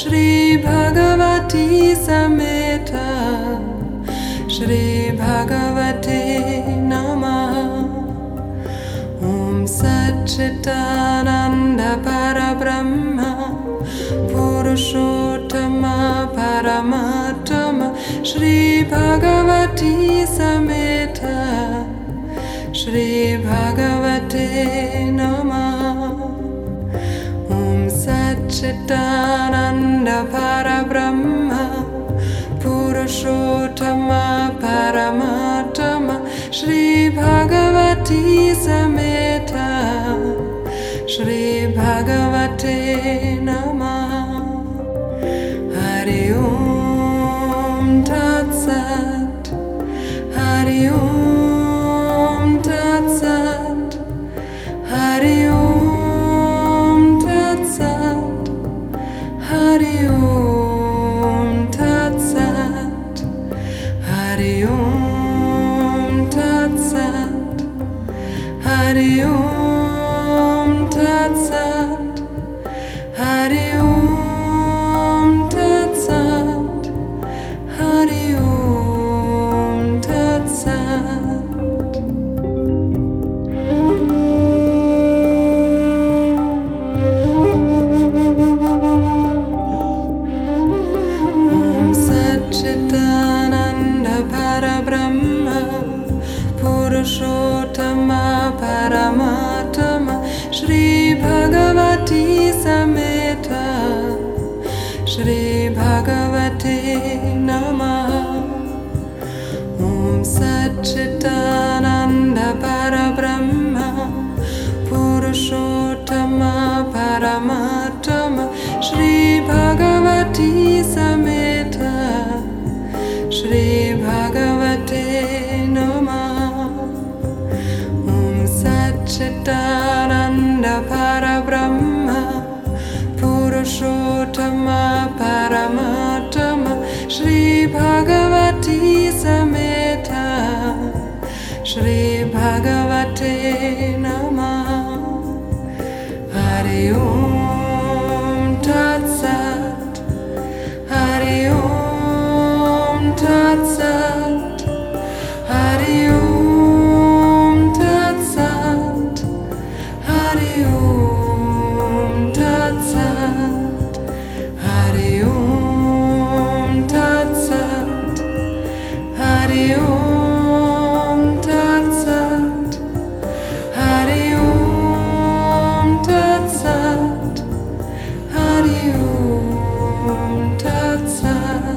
Shri Bhagavati Sameta Shri Bhagavate Namaha. Om Satchitananda Parabrahma Purushottama Paramatama Shri Bhagavati Sameta Shri Bhagavate Namaha. Om Satchitananda Parabrahma Purushottama Paramatama Shri Bhagavati Sameta Shri Bhagavate Namaha. Hari Om Tat Sat. Hari Om Tat Sat. Hari Om Tat Sat. Hari Om Tat Sat. Hari Om Tat Sat. Hari Om Tat Sat. Hari Om Tat Sat. Hari Om Tat Sat. Om Satchitananda Parabrahma Purushottama Paramatama Shri Bhagavati Sameta Shri Bhagavate Namaha. Om Satchitananda Parabrahma Purushottama Paramatama Shri Bhagavati Sameta Shri Bhagavate Namaha. Om Satchitananda Parabrahma Purushottama Paramatama Shri Bhagavati Sameta Shri Bhagavate Namaha. Hari Om Tat Sat. Hari Om Tat Sat. Hari Om Tat Sat. Hari Om Tat Sat. Hari Om Tat Sat. Hari Om Tat Sat. Hari Om Tat Sat. Hari Om Tat Sat.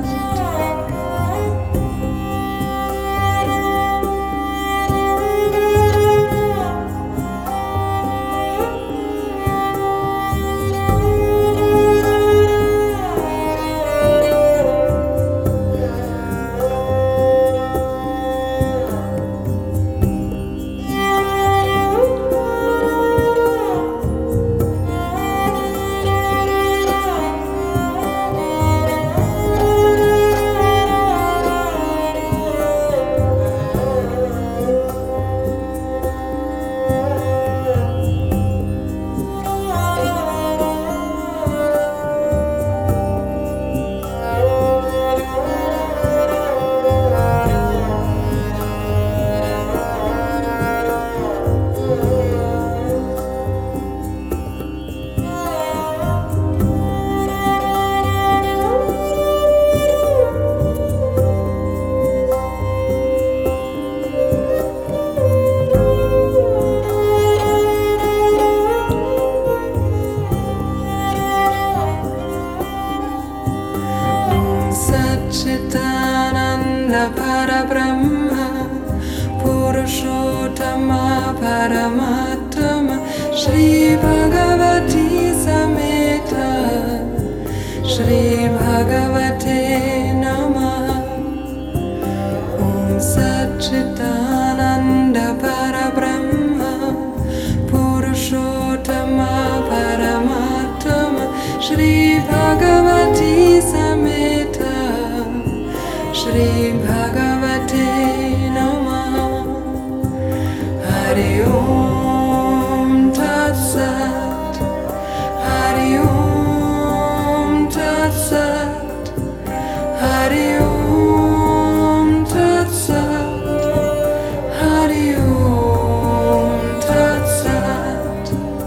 Satchitananda Parabrahma Purushottama Paramatama Shri Bhagavati Sameta Shri Bhagavate Namaha. Om Satchitananda Parabrahma Purushottama Paramatama Shri Bhagavati Sameta Shri Bhagavate Namaha. Hari Om Tat Sat. Hari Om Tat Sat, Hari Om Tat Sat, Hari Om Tat Sat.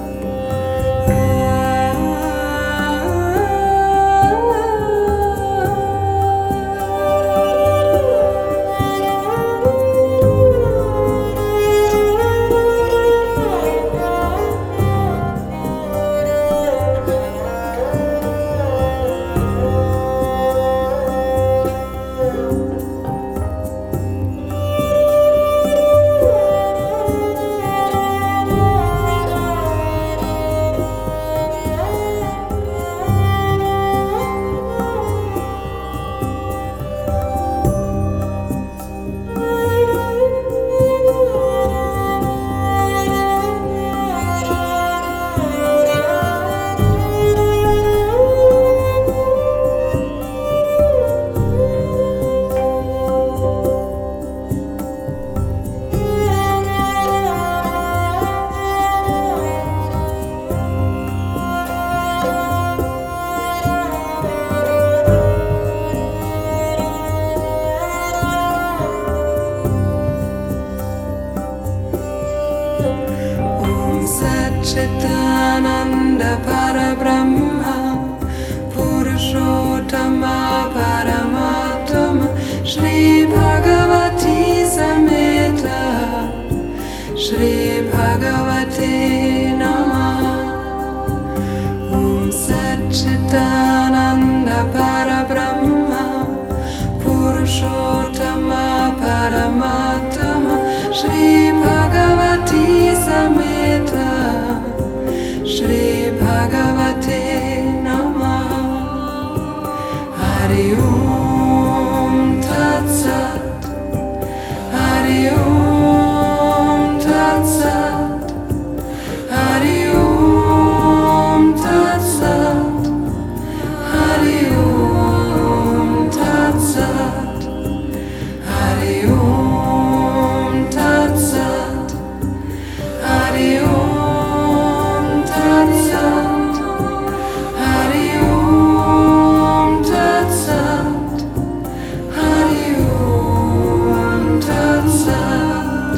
Satchitananda Parabrahma Purushottama Paramatma Shri Bhagavati Samhita Shri Bhagavate Namaha. Om Satchitananda Parabrahma Purushottama Paramatma Shri Bhagavati Samhita Shri Bhagavate Namaha. Hari Om Tat Sat, Hari Om Tat Sat, Hari Om Tat Sat, Hari Om Tat Sat, Hari Om Tat Sat, Hari Om Tat Sat, Hari Om Tat Sat, Hari Om Tat Sat.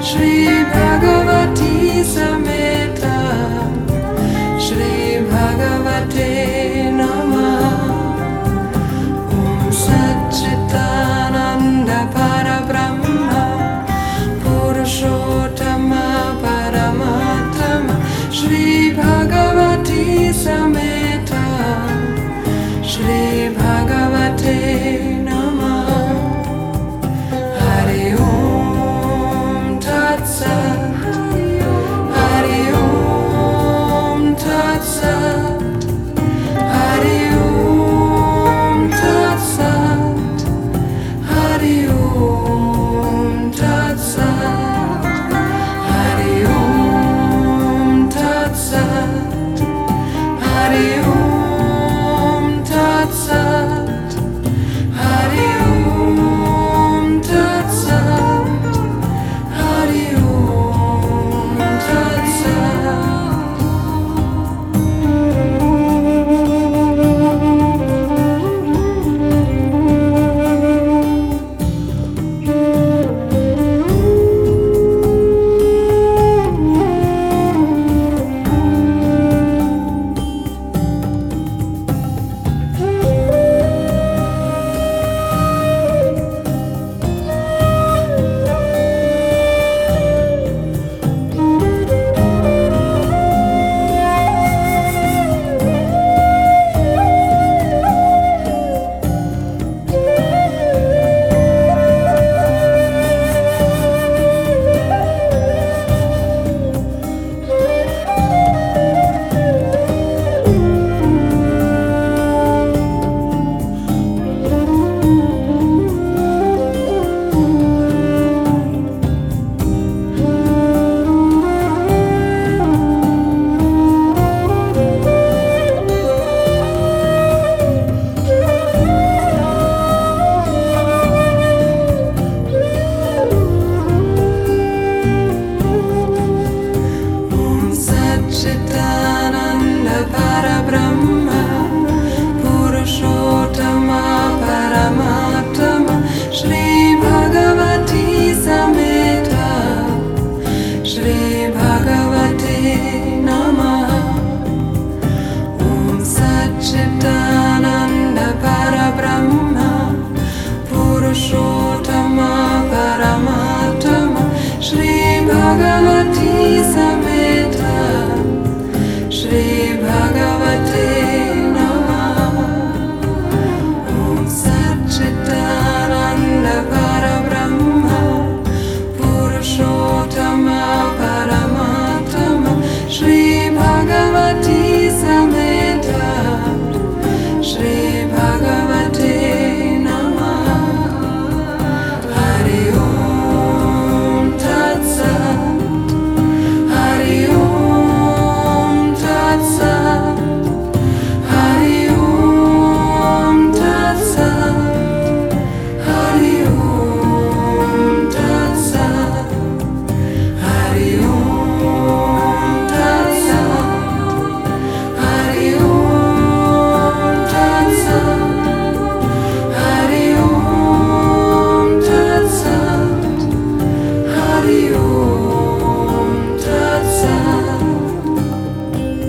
Shri Bhagavati Samhita Shri Bhagavati Hari